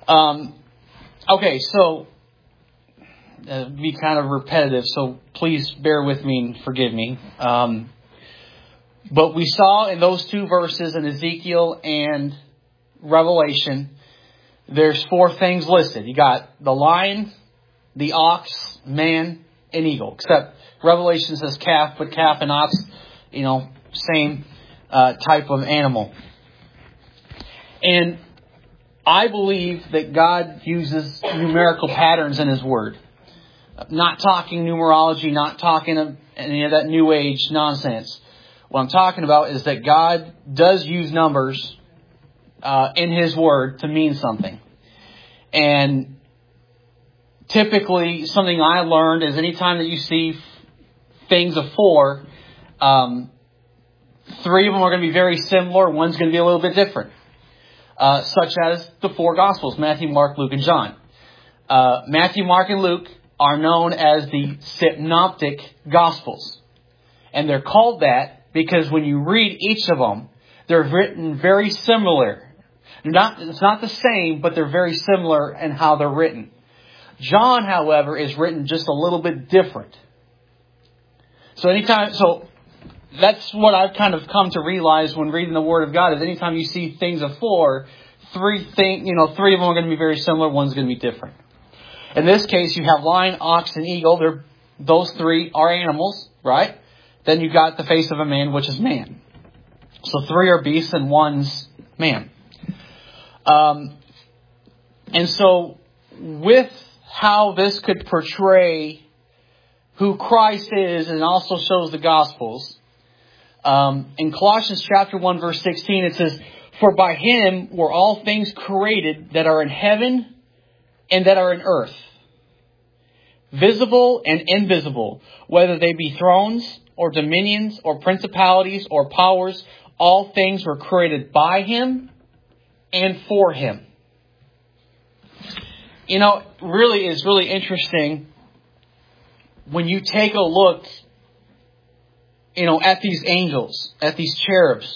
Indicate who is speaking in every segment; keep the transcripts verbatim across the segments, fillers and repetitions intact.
Speaker 1: Um, okay, so uh, be kind of repetitive, so please bear with me and forgive me. Um, but we saw in those two verses in Ezekiel and Revelation, there's four things listed. You got the lion, the ox, man, and eagle. Except Revelation says calf, but calf and ox, you know, same uh, type of animal. And I believe that God uses numerical patterns in His Word. Not talking numerology, not talking any of that New Age nonsense. What I'm talking about is that God does use numbers uh, in His Word to mean something. And typically, something I learned is anytime that you see things of four, um, three of them are going to be very similar. One's going to be a little bit different. Uh, such as the four Gospels, Matthew, Mark, Luke, and John. Uh, Matthew, Mark, and Luke are known as the synoptic Gospels. And they're called that because when you read each of them, they're written very similar. They're not, it's not the same, but they're very similar in how they're written. John, however, is written just a little bit different. So anytime, so that's what I've kind of come to realize when reading the Word of God is anytime you see things of four, three thing, you know, three of them are going to be very similar, one's going to be different. In this case, you have lion, ox, and eagle. They're, those three are animals, right? Then you've got the face of a man, which is man. So three are beasts and one's man. Um, and so with how this could portray who Christ is and also shows the Gospels, Um, in Colossians chapter one, verse sixteen, it says, "For by Him were all things created that are in heaven and that are in earth, visible and invisible, whether they be thrones or dominions or principalities or powers, all things were created by Him and for Him." You know, really, it's really interesting when you take a look, you know, at these angels, at these cherubs.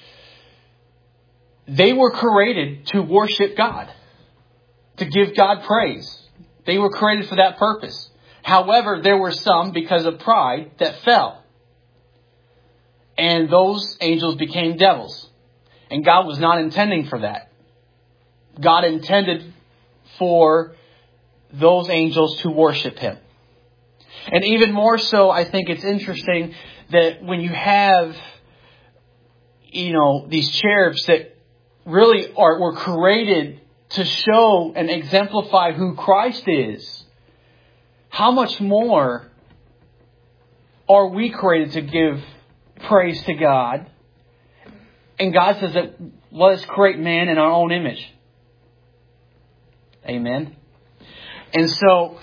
Speaker 1: They were created to worship God, to give God praise. They were created for that purpose. However, there were some, because of pride, that fell. And those angels became devils. And God was not intending for that. God intended for those angels to worship Him. And even more so, I think it's interesting that when you have, you know, these cherubs that really are were created to show and exemplify who Christ is, how much more are we created to give praise to God? And God says that let us create man in our own image. Amen. And so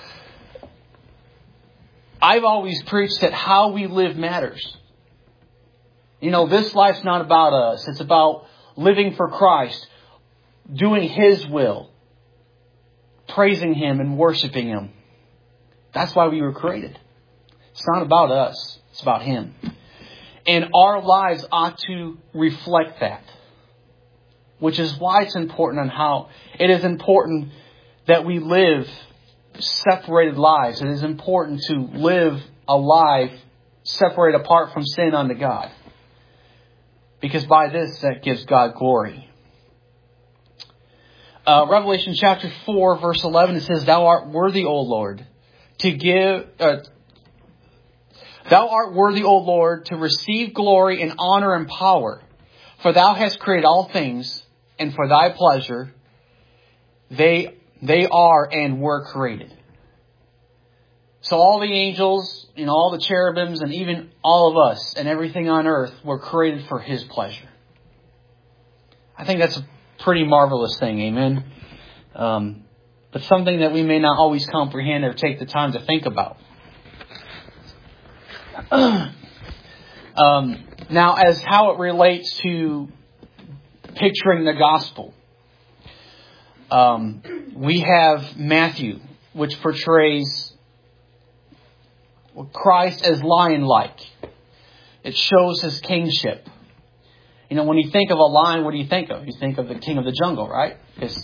Speaker 1: I've always preached that how we live matters. You know, this life's not about us. It's about living for Christ, doing His will, praising Him and worshiping Him. That's why we were created. It's not about us. It's about Him. And our lives ought to reflect that. Which is why it's important on how it is important that we live separated lives. It is important to live a life separated apart from sin unto God. Because by this, that gives God glory. Uh, Revelation chapter four, verse eleven, it says, "Thou art worthy, O Lord, to give... Uh, Thou art worthy, O Lord, to receive glory and honor and power. For Thou hast created all things, and for Thy pleasure they they are and were created." So all the angels, you know, all the cherubims, and even all of us and everything on earth were created for His pleasure. I think that's a pretty marvelous thing, amen? Um, but something that we may not always comprehend or take the time to think about. um, now, as how it relates to picturing the gospel, um, we have Matthew, which portrays Christ as lion-like. It shows His kingship. You know, when you think of a lion, what do you think of? You think of the king of the jungle, right? Because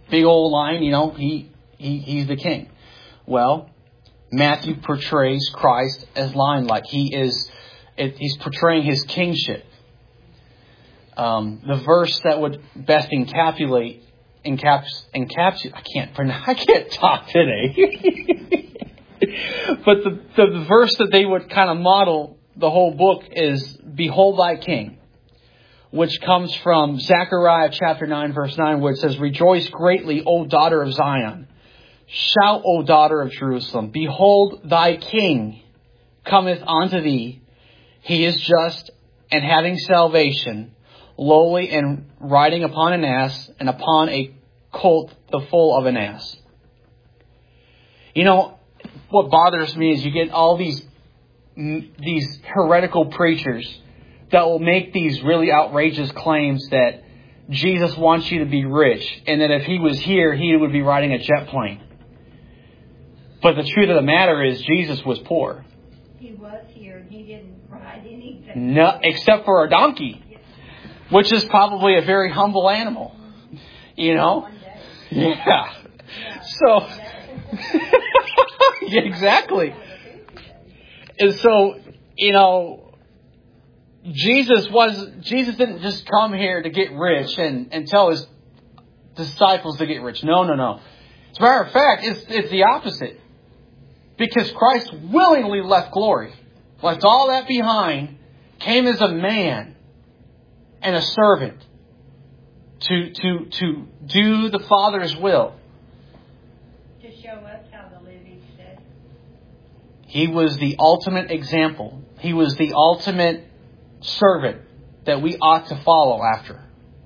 Speaker 1: big old lion, you know, he, he he's the king. Well, Matthew portrays Christ as lion-like. He is, it, he's portraying his kingship. Um, the verse that would best encapsulate, encaps, encaps, I can't pronounce, I can't talk today. But the, the, the verse that they would kind of model the whole book is, "Behold thy king," which comes from Zechariah chapter nine, verse nine, where it says, "Rejoice greatly, O daughter of Zion. Shout, O daughter of Jerusalem. Behold, thy king cometh unto thee. He is just and having salvation, lowly and riding upon an ass, and upon a colt the foal of an ass." You know, what bothers me is you get all these these heretical preachers that will make these really outrageous claims that Jesus wants you to be rich, and that if he was here, he would be riding a jet plane. But the truth of the matter is, Jesus was poor.
Speaker 2: He was here, and he didn't ride anything.
Speaker 1: No, except for a donkey, which is probably a very humble animal. You know? Yeah. So, yeah, exactly. And so, you know, Jesus was Jesus didn't just come here to get rich and, and tell his disciples to get rich. No, no, no. As a matter of fact, it's it's the opposite. Because Christ willingly left glory, left all that behind, came as a man and a servant to to to do the Father's will.
Speaker 2: To show us how to live each day.
Speaker 1: He was the ultimate example. He was the ultimate servant that we ought to follow after.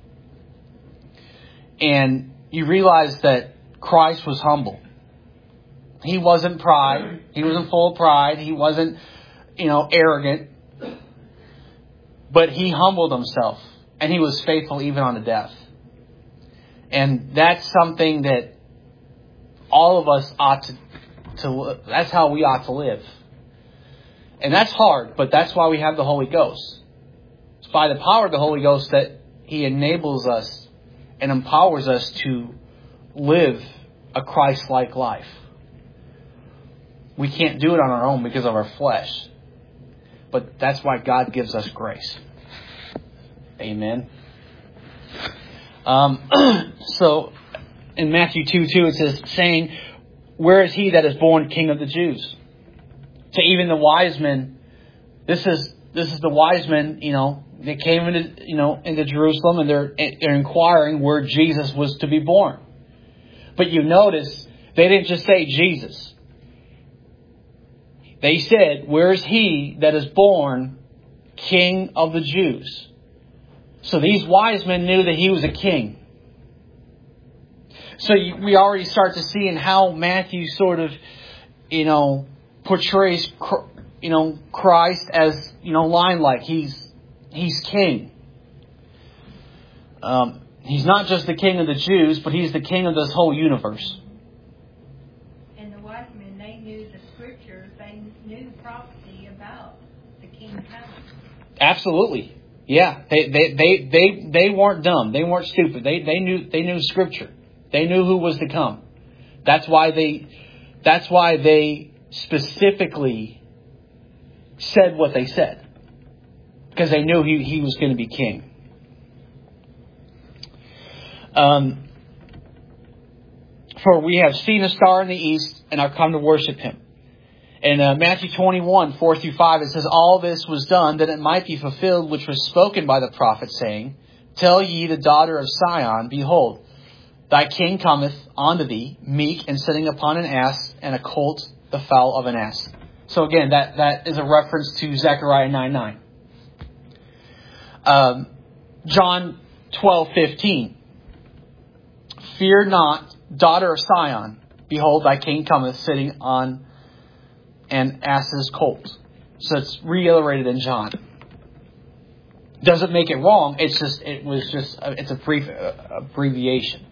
Speaker 1: And you realize that Christ was humble. He wasn't pride. He wasn't full of pride. He wasn't, you know, arrogant. But he humbled himself. And he was faithful even unto death. And that's something that all of us ought to, to, that's how we ought to live. And that's hard, but that's why we have the Holy Ghost. It's by the power of the Holy Ghost that he enables us and empowers us to live a Christ-like life. We can't do it on our own because of our flesh. But that's why God gives us grace. Amen. Um, so, in Matthew two two, it says, saying, "Where is he that is born King of the Jews?" To even the wise men, this is this is the wise men, you know, they came into you know into Jerusalem and they're they're inquiring where Jesus was to be born. But you notice they didn't just say Jesus. They said, "Where is he that is born King of the Jews?" So these wise men knew that he was a king. So you, we already start to see in how Matthew sort of, you know, portrays, you know, Christ as, you know, lion-like. He's he's king. Um, he's not just the king of the Jews, but he's the king of this whole universe.
Speaker 2: And the wise men, they knew the scriptures. They knew prophecy about the king coming.
Speaker 1: Absolutely. Yeah, they they, they, they they weren't dumb. They weren't stupid. They they knew they knew Scripture. They knew who was to come. That's why they that's why they specifically said what they said, because they knew he he was going to be king. Um, for we have seen a star in the east and are come to worship him. In uh, Matthew twenty-one, four through five, it says, "All this was done that it might be fulfilled, which was spoken by the prophet, saying, Tell ye the daughter of Sion, Behold, thy king cometh unto thee, meek and sitting upon an ass, and a colt the foal of an ass." So again, that, that is a reference to Zechariah nine nine. Um, John twelve fifteen. "Fear not, daughter of Sion, behold, thy king cometh sitting on an ass's colt." So it's reiterated in John. Doesn't make it wrong. It's just it was just a, it's a brief uh, abbreviation.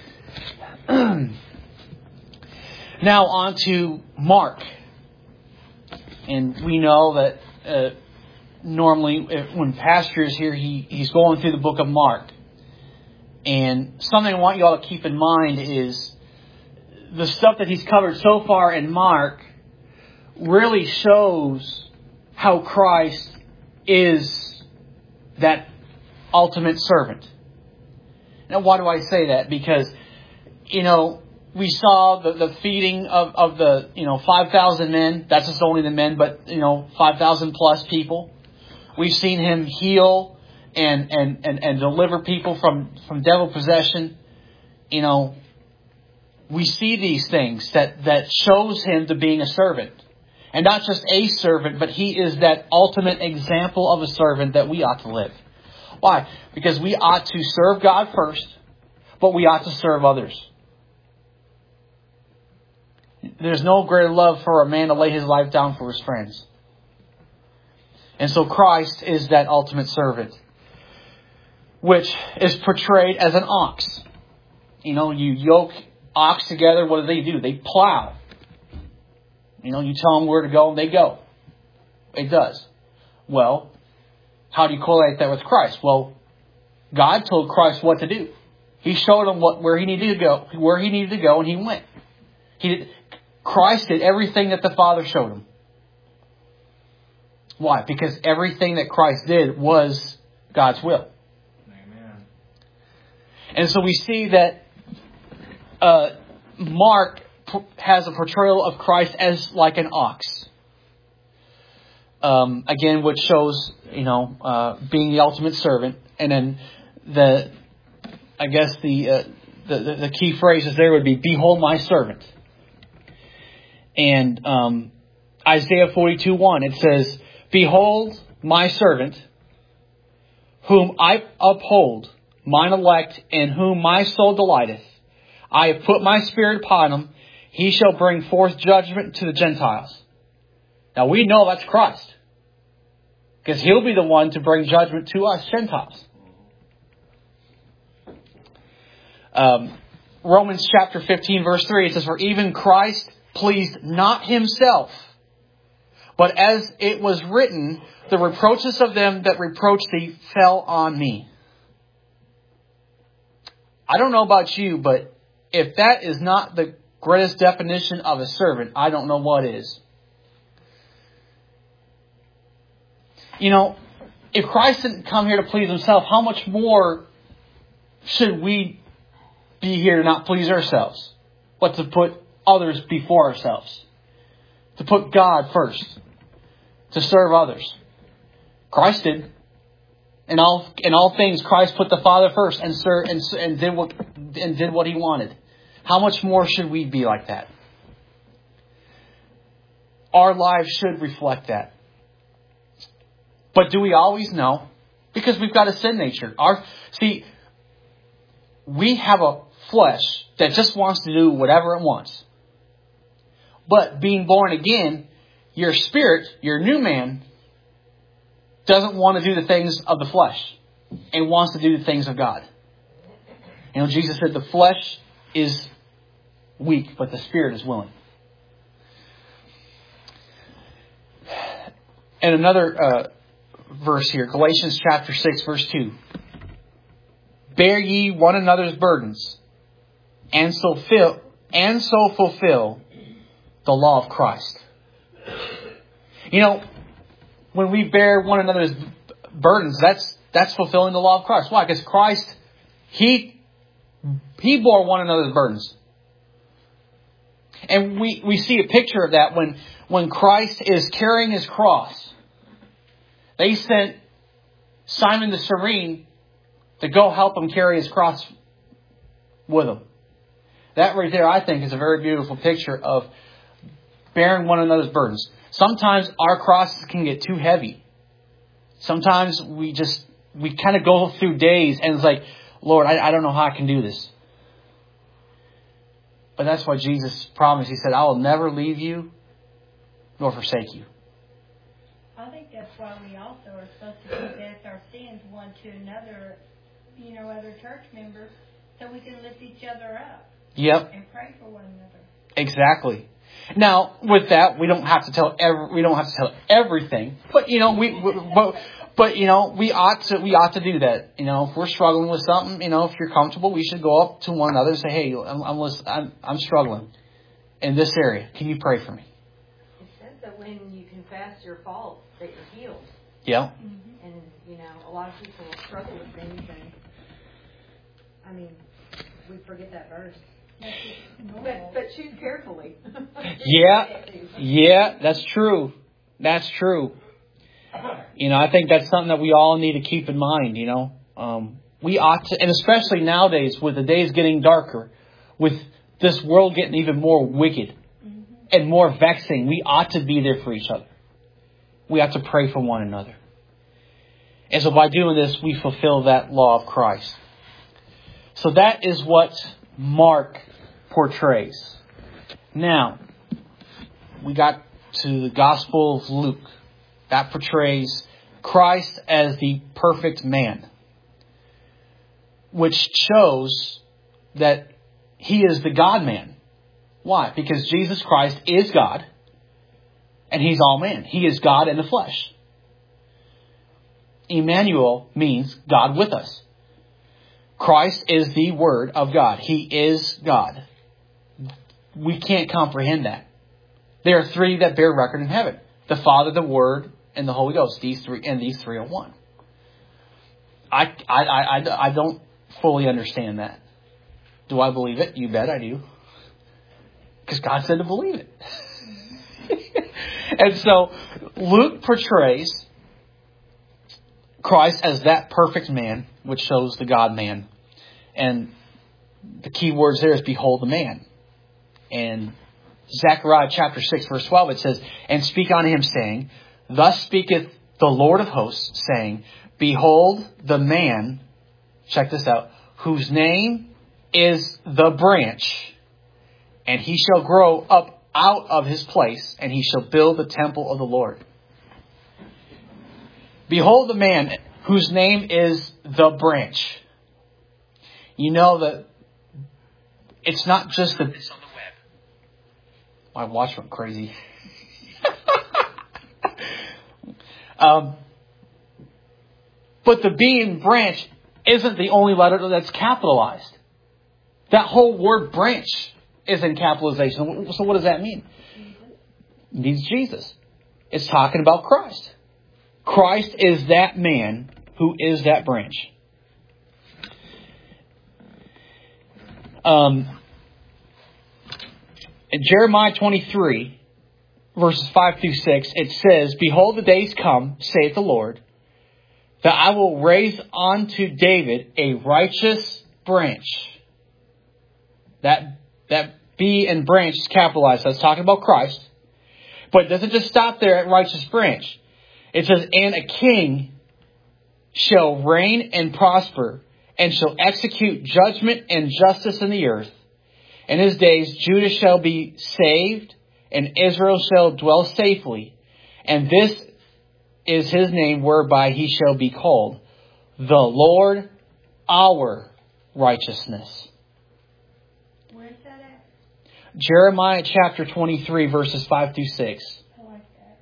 Speaker 1: Now on to Mark, and we know that uh, normally if, when Pastor is here, he he's going through the book of Mark, And something I want you all to keep in mind is the stuff that he's covered so far in Mark really shows how Christ is that ultimate servant. Now, why do I say that? Because, you know, we saw the, the feeding of, of the, you know, five thousand men. That's just only the men, but, you know, five thousand plus people. We've seen him heal and, and, and, and deliver people from, from devil possession. You know, we see these things that, that shows him to being a servant. And not just a servant, but he is that ultimate example of a servant that we ought to live. Why? Because we ought to serve God first, but we ought to serve others. There's no greater love for a man to lay his life down for his friends. And so Christ is that ultimate servant, which is portrayed as an ox. You know, you yoke ox together, what do they do? They plow. You know, you tell them where to go and they go. It does. Well, how do you correlate that with Christ? Well, God told Christ what to do. He showed him what where he needed to go, where he needed to go, and he went. He did. Christ did everything that the Father showed him. Why? Because everything that Christ did was God's will. Amen. And so we see that uh, Mark has a portrayal of Christ as like an ox. Um, again, which shows, you know, uh, being the ultimate servant. And then the, I guess the, uh, the, the, the key phrases there would be, behold my servant. And um, Isaiah forty-two one, it says, behold my servant, whom I uphold, mine elect, in whom my soul delighteth. I have put my spirit upon him. He shall bring forth judgment to the Gentiles. Now we know that's Christ, because he'll be the one to bring judgment to us Gentiles. Um, Romans chapter fifteen verse three, it says, for even Christ pleased not himself, but as it was written, the reproaches of them that reproach thee fell on me. I don't know about you, but if that is not the greatest definition of a servant, I don't know what is. You know, if Christ didn't come here to please himself, how much more should we be here to not please ourselves, but to put others before ourselves, to put God first, to serve others? Christ did. In all in all things, Christ put the Father first and served and, and did what and did what he wanted. How much more should we be like that? Our lives should reflect that. But do we always know? Because we've got a sin nature. Our see, we have a flesh that just wants to do whatever it wants. But being born again, your spirit, your new man, doesn't want to do the things of the flesh and wants to do the things of God. You know, Jesus said the flesh is weak, but the spirit is willing. And another uh, verse here, Galatians chapter six, verse two. Bear ye one another's burdens, and so fill, and so fulfill the law of Christ. You know, when we bear one another's burdens, that's that's fulfilling the law of Christ. Why? Because Christ, He He bore one another's burdens. And we, we see a picture of that when, when Christ is carrying his cross. They sent Simon the Cyrene to go help him carry his cross with him. That right there, I think, is a very beautiful picture of bearing one another's burdens. Sometimes our crosses can get too heavy. Sometimes we just, we kind of go through days and it's like, Lord, I, I don't know how I can do this. But that's what Jesus promised. He said, I will never leave you nor forsake you.
Speaker 2: I think that's why we also are supposed to confess our sins one to another, you know, other church members, so we can lift each other up.
Speaker 1: Yep.
Speaker 2: And pray for one another.
Speaker 1: Exactly. Now, with that, we don't have to tell every, we don't have to tell everything, but you know, we, we but But, you know, we ought to, we ought to do that. You know, if we're struggling with something, you know, if you're comfortable, we should go up to one another and say, hey, I'm, I'm, I'm, I'm struggling in this area. Can you pray for me?
Speaker 3: It says that when you confess your faults, that you're healed.
Speaker 1: Yeah.
Speaker 3: Mm-hmm. And, you know, a lot of people struggle with things, and, I mean, we forget that verse. But, but choose carefully.
Speaker 1: Yeah. Yeah, that's true. That's true. You know, I think that's something that we all need to keep in mind, you know. Um, we ought to, and especially nowadays with the days getting darker, with this world getting even more wicked mm-hmm. and more vexing, we ought to be there for each other. We ought to pray for one another. And so by doing this, we fulfill that law of Christ. So that is what Mark portrays. Now, we got to the Gospel of Luke. That portrays Christ as the perfect man, which shows that He is the God-man. Why? Because Jesus Christ is God, and He's all man. He is God in the flesh. Emmanuel means God with us. Christ is the Word of God. He is God. We can't comprehend that. There are three that bear record in heaven: the Father, the Word, and the Holy Ghost. These three, and these three are one. I, I, I, I don't fully understand that. Do I believe it? You bet I do. Because God said to believe it. And so Luke portrays Christ as that perfect man, which shows the God-man. And the key words there is behold the man. And Zechariah chapter six verse twelve, it says, and speak unto him, saying, thus speaketh the Lord of hosts, saying, behold the man, check this out, whose name is the branch, and he shall grow up out of his place, and he shall build the temple of the Lord. Behold the man whose name is the branch. You know that it's not just the... My watch went crazy. um, but the B in branch isn't the only letter that's capitalized. That whole word branch is in capitalization. So what does that mean? It means Jesus. It's talking about Christ. Christ is that man who is that branch. Um, in Jeremiah twenty-three, verses five through six, it says, behold, the days come, saith the Lord, that I will raise unto David a righteous branch. That, that B and branch is capitalized. That's talking about Christ. But it doesn't just stop there at righteous branch. It says, and a king shall reign and prosper, and shall execute judgment and justice in the earth. In his days Judah shall be saved, and Israel shall dwell safely. And this is his name whereby he shall be called, the Lord our righteousness.
Speaker 2: Where's that at?
Speaker 1: Jeremiah chapter twenty-three, verses five through six.
Speaker 2: I like that.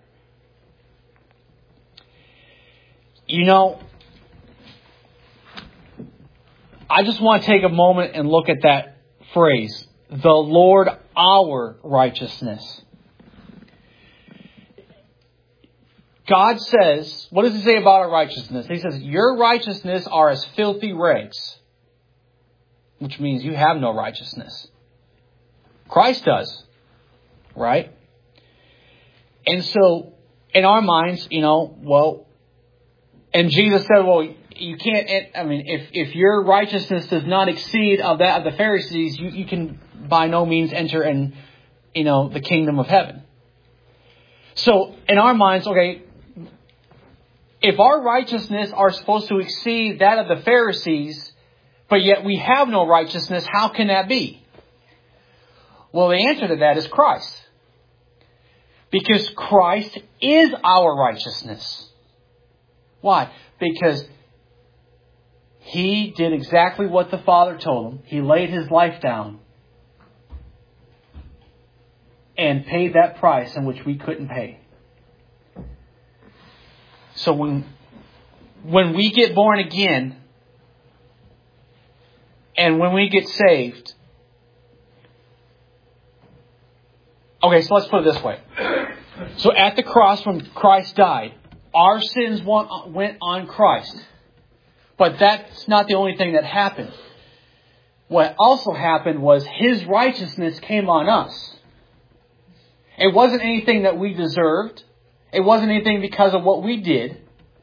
Speaker 1: You know, I just want to take a moment and look at that phrase, the Lord our righteousness. God says, what does he say about our righteousness? He says, your righteousness are as filthy rags, which means you have no righteousness. Christ does, right? And so, in our minds, you know, well, and Jesus said, well, you can't, I mean, if, if your righteousness does not exceed of that of the Pharisees, you, you can by no means enter in, you know, the kingdom of heaven. So, in our minds, okay, if our righteousness are supposed to exceed that of the Pharisees, but yet we have no righteousness, how can that be? Well, the answer to that is Christ. Because Christ is our righteousness. Why? Because He did exactly what the Father told him. He laid His life down and paid that price in which we couldn't pay. So when when we get born again and when we get saved. Okay, so let's put it this way. So at the cross when Christ died, our sins went on Christ. But that's not the only thing that happened. What also happened was His righteousness came on us. It wasn't anything that we deserved. It wasn't anything because of what we did.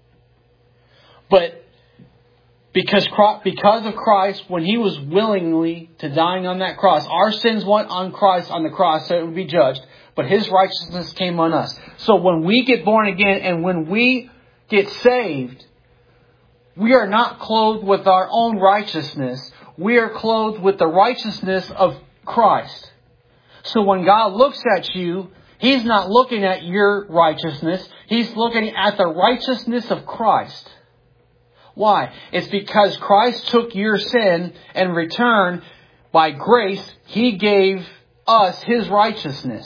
Speaker 1: But because because of Christ, when He was willingly to dying on that cross, our sins went on Christ on the cross so it would be judged. But His righteousness came on us. So when we get born again and when we get saved, we are not clothed with our own righteousness. We are clothed with the righteousness of Christ. So when God looks at you, He's not looking at your righteousness. He's looking at the righteousness of Christ. Why? It's because Christ took your sin and in return, by grace, He gave us His righteousness.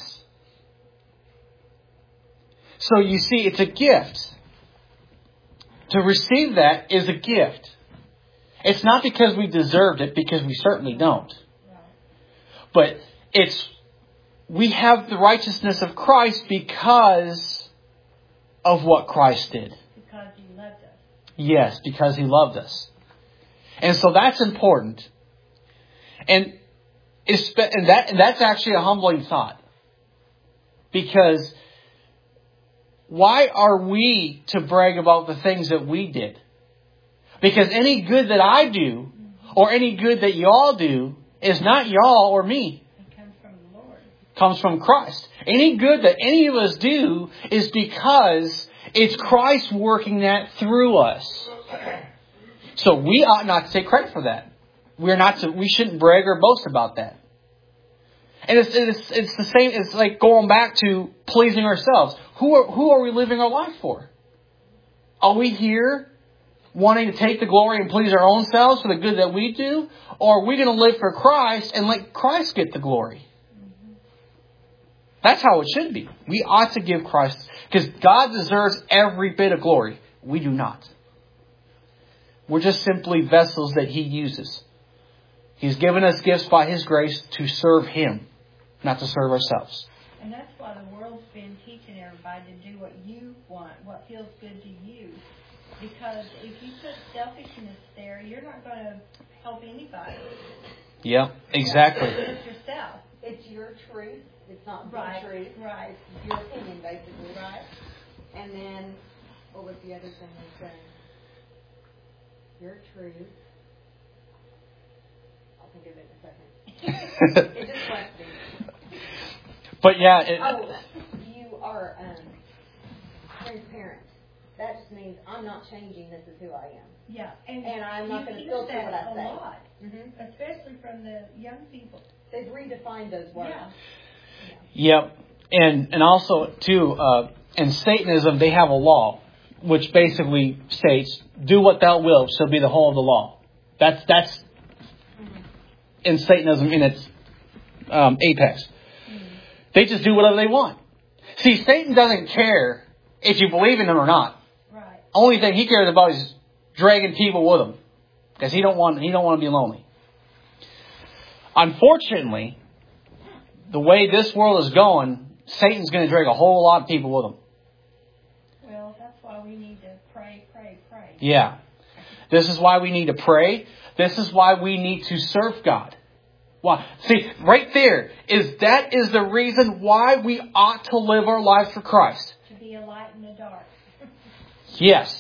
Speaker 1: So you see, it's a gift. To receive that is a gift. It's not because we deserved it, because we certainly don't. But it's we have the righteousness of Christ because of what Christ did.
Speaker 2: Because He loved us.
Speaker 1: Yes, because He loved us. And so that's important. And, it's, and, that, and that's actually a humbling thought. Because why are we to brag about the things that we did? Because any good that I do, or any good that y'all do, is not y'all or me.
Speaker 2: It comes from the Lord.
Speaker 1: It comes from Christ. Any good that any of us do is because it's Christ working that through us. So we ought not to take credit for that. We're not to, we shouldn't brag or boast about that. And it's, it's, it's the same, it's like going back to pleasing ourselves. Who are, who are we living our life for? Are we here wanting to take the glory and please our own selves for the good that we do? Or are we going to live for Christ and let Christ get the glory? That's how it should be. We ought to give Christ, because God deserves every bit of glory. We do not. We're just simply vessels that He uses. He's given us gifts by His grace to serve Him, not to serve ourselves.
Speaker 2: And that's why the world's been teaching everybody to do what you want, what feels good to you. Because if you put selfishness there, you're not going to help anybody.
Speaker 1: Yeah, exactly.
Speaker 2: It's yourself.
Speaker 3: It's your truth. It's not the
Speaker 2: Right,
Speaker 3: truth.
Speaker 2: right.
Speaker 3: It's your opinion, basically.
Speaker 2: Right.
Speaker 3: And then, what was the other thing they said? Your truth. I'll think of it in a second. It just went me.
Speaker 1: But yeah. It,
Speaker 3: oh, you are um, transparent. That just means I'm not changing. This is who I am.
Speaker 2: Yeah, and,
Speaker 3: and I'm not going to filter
Speaker 2: that
Speaker 3: what I
Speaker 2: a
Speaker 3: say.
Speaker 2: lot,
Speaker 3: Mm-hmm.
Speaker 2: especially from the young people.
Speaker 3: They've redefined those words.
Speaker 2: Yeah.
Speaker 1: Yep. And and also, too, uh, in Satanism, they have a law, which basically states, do what thou wilt shall be the whole of the law. That's, that's mm-hmm. in Satanism in its um, apex. Mm-hmm. They just do whatever they want. See, Satan doesn't care if you believe in him or not.
Speaker 2: Right.
Speaker 1: Only thing he cares about is dragging people with him. Because he don't want he don't want to be lonely. Unfortunately, the way this world is going, Satan's going to drag a whole lot of people with him.
Speaker 2: Well, that's why we need to pray, pray, pray.
Speaker 1: Yeah. This is why we need to pray. This is why we need to serve God. Why? See, right there is that is the reason why we ought to live our lives for Christ.
Speaker 2: To be a light in the dark.
Speaker 1: Yes.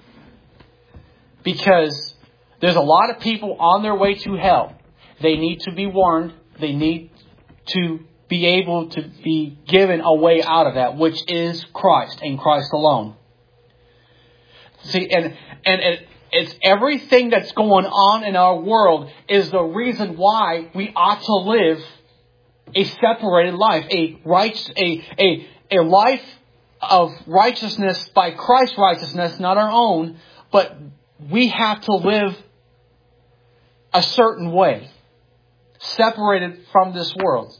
Speaker 1: Because there's a lot of people on their way to hell. They need to be warned. They need to be able to be given a way out of that, which is Christ and Christ alone. See, and and it, it's everything that's going on in our world is the reason why we ought to live a separated life, a right, a a a life of righteousness by Christ's righteousness, not our own, but we have to live a certain way, separated from this world.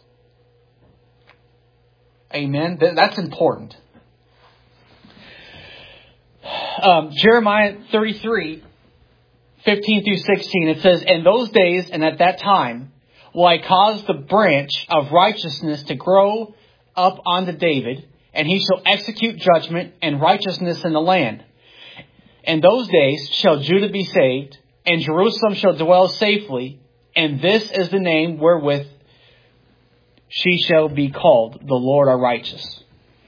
Speaker 1: Amen. That's important. um, Jeremiah thirty-three, fifteen through sixteen, it says, "In those days and at that time will I cause the branch of righteousness to grow up unto David, and he shall execute judgment and righteousness in the land. In those days shall Judah be saved, and Jerusalem shall dwell safely, and this is the name wherewith she shall be called, the Lord our righteous."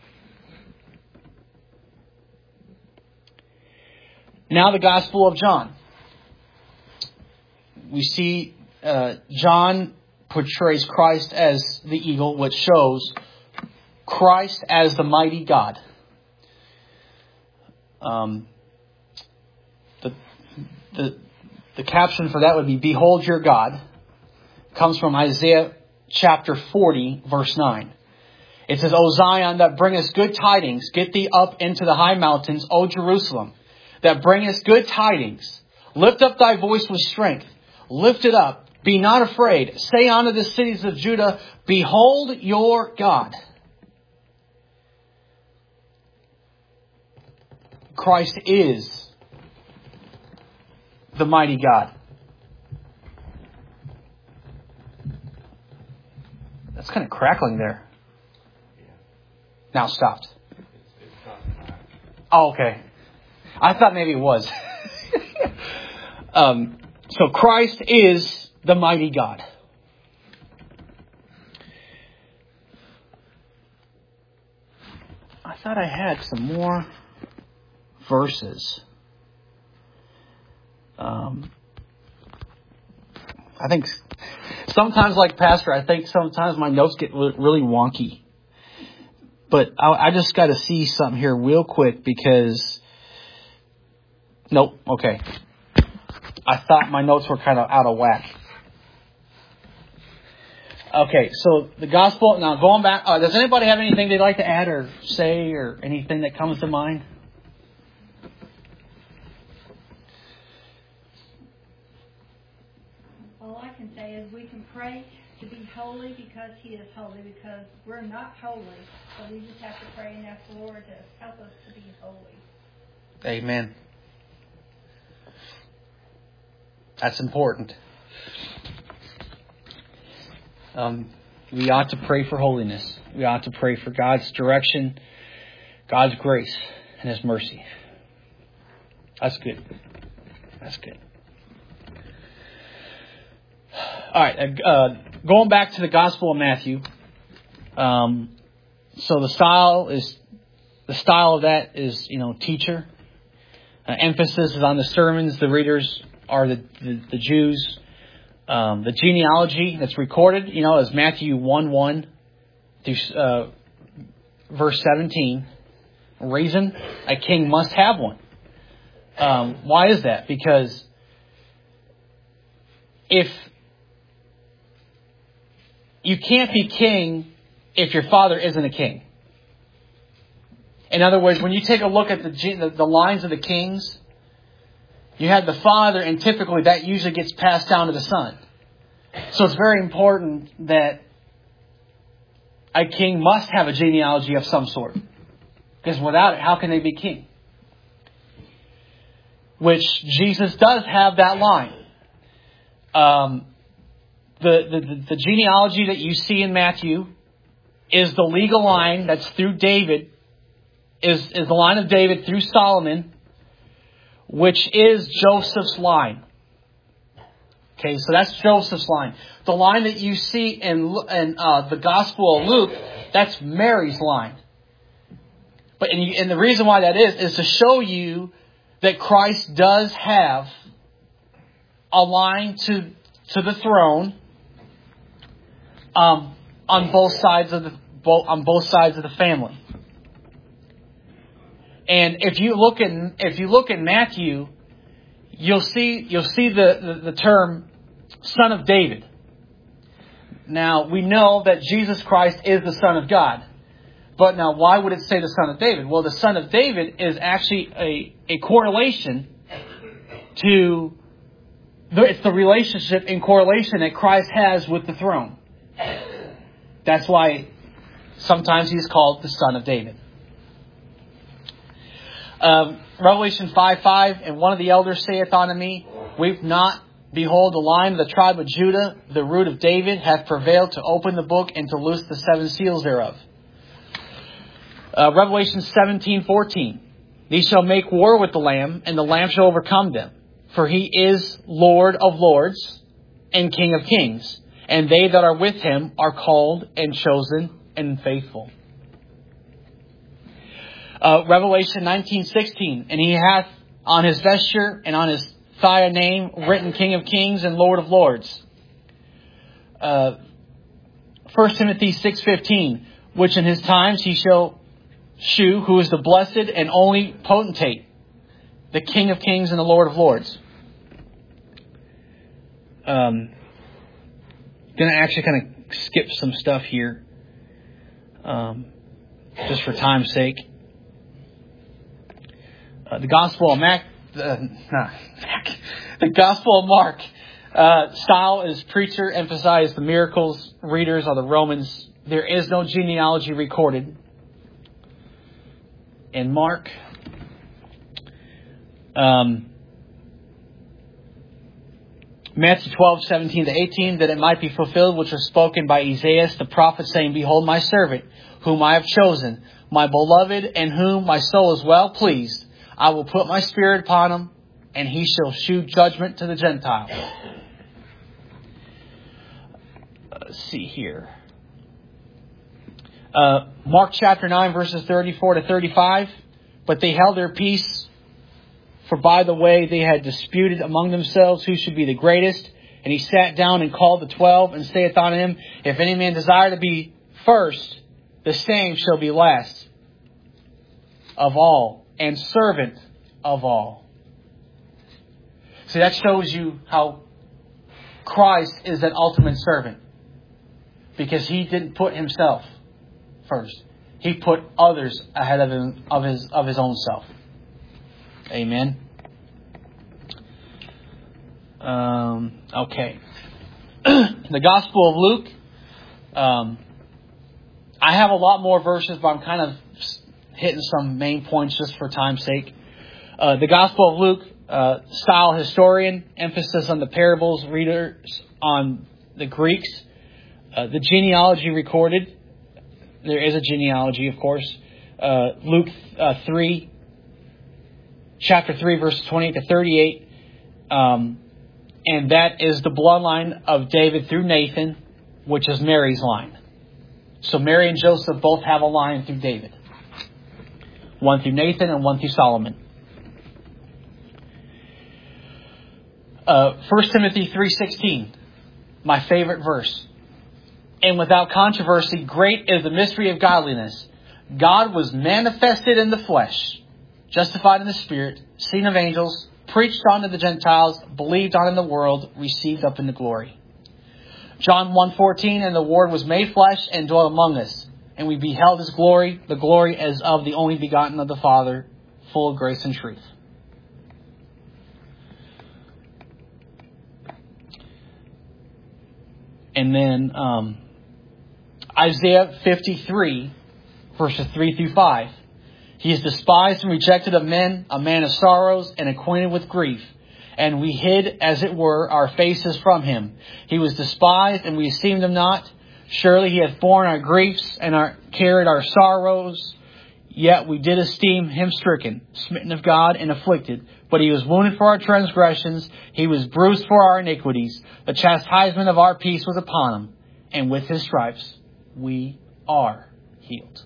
Speaker 1: Now the Gospel of John. We see uh, John portrays Christ as the eagle, which shows Christ as the mighty God. Um, the, the, the caption for that would be, "Behold your God." It comes from Isaiah chapter forty, verse nine. It says, "O Zion, that bringest good tidings, get thee up into the high mountains, O Jerusalem, that bringest good tidings. Lift up thy voice with strength. Lift it up. Be not afraid. Say unto the cities of Judah, Behold your God." Christ is the mighty God. That's kind of crackling there. Now stopped. Oh, okay. I thought maybe it was. um, so Christ is the mighty God. I thought I had some more verses. Um, I think sometimes, like Pastor, I think sometimes my notes get really wonky. But I, I just got to see something here real quick because... Nope, okay. I thought my notes were kind of out of whack. Okay, so the gospel... Now, going back... Uh, does anybody have anything they'd like to add or say or anything that comes to mind?
Speaker 2: All I can say is we can pray to be holy because He is holy, because we're not holy. So we just have to pray and ask the Lord to help us to be holy.
Speaker 1: Amen. That's important. Um, we ought to pray for holiness. We ought to pray for God's direction, God's grace, and His mercy. That's good. That's good. All right. Uh, going back to the Gospel of Matthew. Um, so the style is the style of that is you know teacher. Uh, emphasis is on the sermons. The readers are the the, the Jews. Um, the genealogy that's recorded, you know, is Matthew one one through uh, verse seventeen. Reason: a king must have one. Um, why is that? Because if you can't be king if your father isn't a king. In other words, when you take a look at the, the the lines of the kings, you have the father, and typically that usually gets passed down to the son. So it's very important that a king must have a genealogy of some sort. Because without it, how can they be king? Which Jesus does have that line. Um, the, the, the genealogy that you see in Matthew is the legal line that's through David, is, is the line of David through Solomon, which is Joseph's line. Okay, so that's Joseph's line. The line that you see in, in uh, the Gospel of Luke, that's Mary's line. But and, you, and the reason why that is, is to show you that Christ does have a line to to the throne um, on both sides of the both, on both sides of the family. And if you look at if you look at Matthew, you'll see you'll see the, the, the term Son of David. Now we know that Jesus Christ is the Son of God. But now why would it say the Son of David? Well, the Son of David is actually a, a correlation to the, it's the relationship in correlation that Christ has with the throne. That's why sometimes he's called the Son of David. Um, Revelation five five, and one of the elders saith unto me, Weep not, behold, the Lion of the tribe of Judah, the root of David, hath prevailed to open the book and to loose the seven seals thereof. Uh, Revelation seventeen fourteen, These shall make war with the Lamb, and the Lamb shall overcome them. For he is Lord of lords and King of kings, and they that are with him are called and chosen and faithful. Uh, Revelation nineteen sixteen, And he hath on his vesture and on his thigh a name written, King of kings and Lord of lords. Uh, First Timothy six fifteen, Which in his times he shall shew, who is the blessed and only potentate, the King of kings and the Lord of lords. Um, going to actually kind of skip some stuff here, um, just for time's sake. Uh, the Gospel of Mac, uh, nah, the Gospel of Mark, uh, style is preacher, emphasize the miracles. Readers are the Romans. There is no genealogy recorded in Mark. Um, Matthew twelve, seventeen to eighteen, that it might be fulfilled which was spoken by Isaiah the prophet, saying, Behold my servant, whom I have chosen, my beloved, in whom my soul is well pleased. I will put my spirit upon him, and he shall shew judgment to the Gentiles. Let's see here. Uh, Mark chapter nine, verses thirty-four to thirty-five. But they held their peace, for by the way they had disputed among themselves who should be the greatest. And he sat down and called the twelve, and saith unto him, If any man desire to be first, the same shall be last of all, and servant of all. See, that shows you how Christ is that ultimate servant. Because he didn't put himself first. He put others ahead of him, of his of his own self. Amen. Um, okay. The Gospel of Luke. Um, I have a lot more verses, but I'm kind of hitting some main points just for time's sake. Uh, the Gospel of Luke, uh, style historian, emphasis on the parables, readers on the Greeks. Uh, the genealogy recorded. There is a genealogy, of course. Uh, Luke uh, three, chapter three, verse twenty-eight to thirty-eight. Um, and that is the bloodline of David through Nathan, which is Mary's line. So Mary and Joseph both have a line through David. One through Nathan and one through Solomon. Uh, First Timothy three sixteen, my favorite verse. And without controversy, great is the mystery of godliness. God was manifested in the flesh, justified in the Spirit, seen of angels, preached unto the Gentiles, believed on in the world, received up into glory. John one fourteen, and the Word was made flesh and dwelt among us. And we beheld his glory, the glory as of the only begotten of the Father, full of grace and truth. And then um, Isaiah fifty-three, verses three through five. He is despised and rejected of men, a man of sorrows and acquainted with grief. And we hid, as it were, our faces from him. He was despised, and we esteemed him not. Surely he hath borne our griefs and our, carried our sorrows. Yet we did esteem him stricken, smitten of God, and afflicted. But he was wounded for our transgressions. He was bruised for our iniquities. The chastisement of our peace was upon him. And with his stripes we are healed.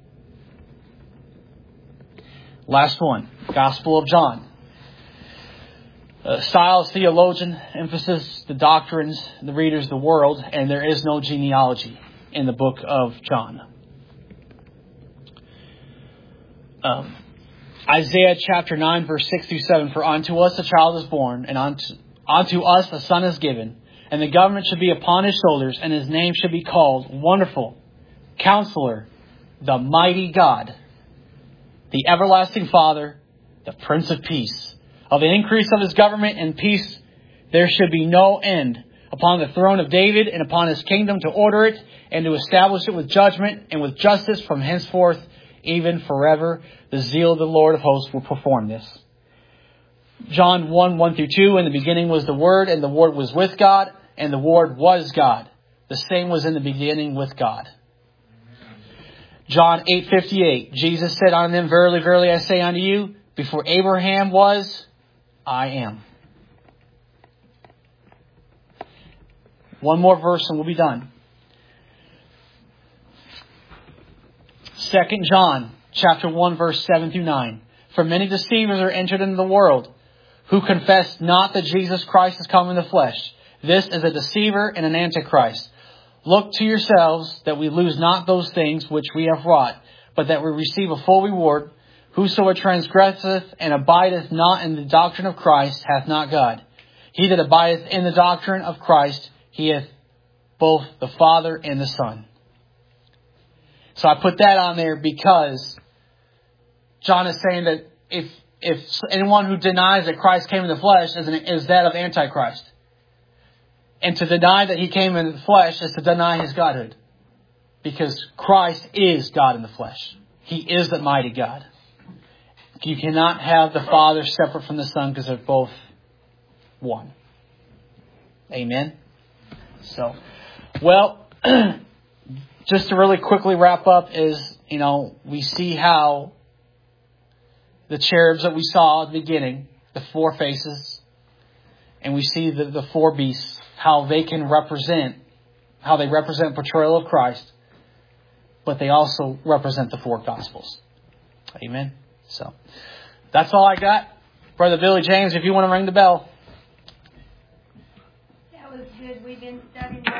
Speaker 1: Last one, Gospel of John. Uh, style is theologian, emphasis the doctrines, the readers, the world, and there is no genealogy in the book of John. Um, Isaiah chapter nine, verse six through seven, For unto us a child is born, and unto, unto us a son is given, and the government should be upon his shoulders, and his name should be called Wonderful, Counselor, the Mighty God, the Everlasting Father, the Prince of Peace. Of the increase of his government and peace there should be no end, upon the throne of David and upon his kingdom, to order it and to establish it with judgment and with justice from henceforth, even forever. The zeal of the Lord of hosts will perform this. John one, one through two, in the beginning was the Word, and the Word was with God, and the Word was God. The same was in the beginning with God. John eight, fifty-eight, Jesus said unto them, Verily, verily, I say unto you, before Abraham was, I am. One more verse and we'll be done. Second John chapter one, verse seven through nine. For many deceivers are entered into the world, who confess not that Jesus Christ is come in the flesh. This is a deceiver and an antichrist. Look to yourselves that we lose not those things which we have wrought, but that we receive a full reward. Whosoever transgresseth and abideth not in the doctrine of Christ hath not God. He that abideth in the doctrine of Christ, he hath both the Father and the Son. So I put that on there because John is saying that if if anyone who denies that Christ came in the flesh is, an, is that of Antichrist. And to deny that he came in the flesh is to deny his godhood. Because Christ is God in the flesh. He is the mighty God. You cannot have the Father separate from the Son because they're both one. Amen? So, well, just to really quickly wrap up is, you know, we see how the cherubs that we saw at the beginning, the four faces, and we see the, the four beasts, how they can represent, how they represent portrayal of Christ, but they also represent the four Gospels. Amen? So, that's all I got. Brother Billy James, if you want to ring the bell.
Speaker 2: That was good. We've been studying